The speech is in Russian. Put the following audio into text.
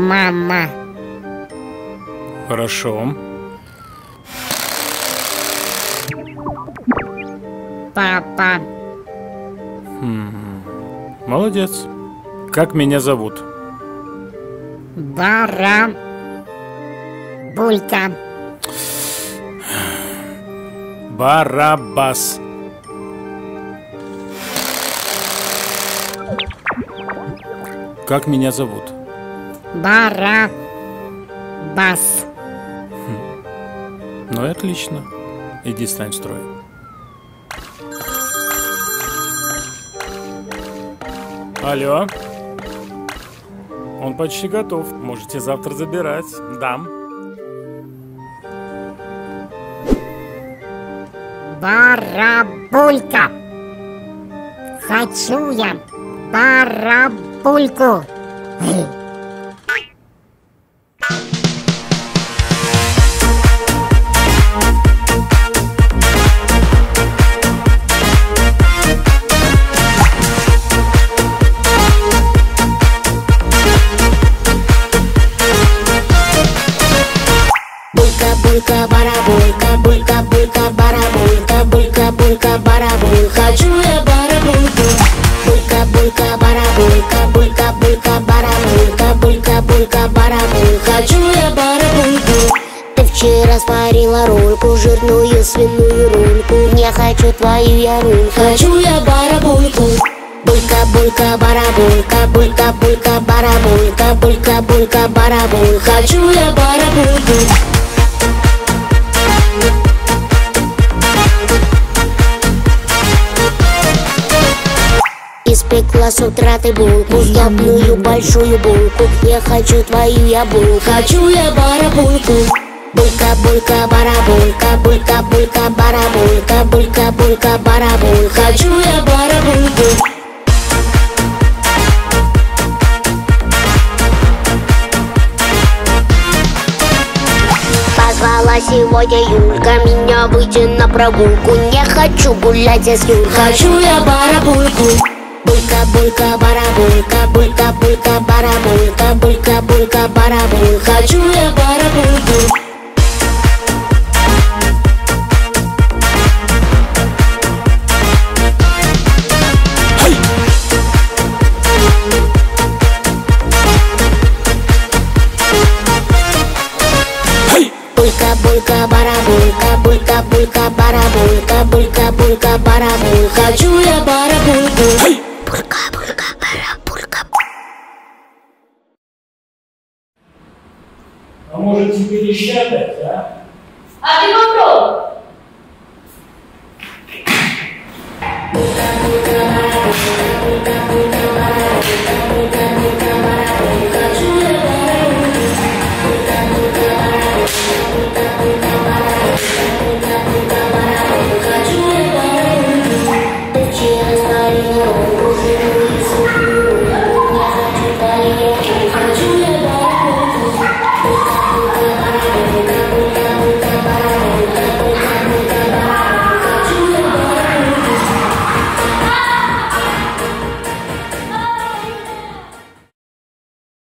Мама. Хорошо. Папа. Молодец. Как меня зовут? Барабулька. Барабас. Как меня зовут? Барабас. Ну и отлично. Иди стань в строй. Алло. Он почти готов. Можете завтра забирать. Дам. Барабулька. Хочу я барабульку. Булька, барабулька, булька, булька, барабулька, булька, булька, барабуль. Хочу я барабульку. Булька, булька, барабулька, булька, булька, барабулька, булька, булька, барабуль. Хочу я барабульку. Ты вчера сварила рульку, жирную свиную рульку. Не хочу твою я рульку. Хочу я барабульку. Булька, булька, барабулька, булька, булька, барабулька, булька, булька, барабуль. Хочу я барабульку. Испекла с утра ты булку, сдобную большую булку. Я хочу твою я булку. Хочу я барабульку. Булька, булька, барабулька, булька, булька, барабулька, булька, булька, барабуль. Хочу я барабульку. Позвала сегодня Юлька меня выйти на прогулку. Не хочу гулять с Юлькой. Хочу я барабульку. Булька, булька, барабулька, булька, булька, барабулька, булька, булька, барабуль. Хочу я барабульку. Булька, булька, барабулька, булька, булька, барабулька, булька, булька, барабуль. Хочу я барабульку. Булька, булька, барабулька. А может теперь еще дать, а? А ты попробуй. Булька, булька,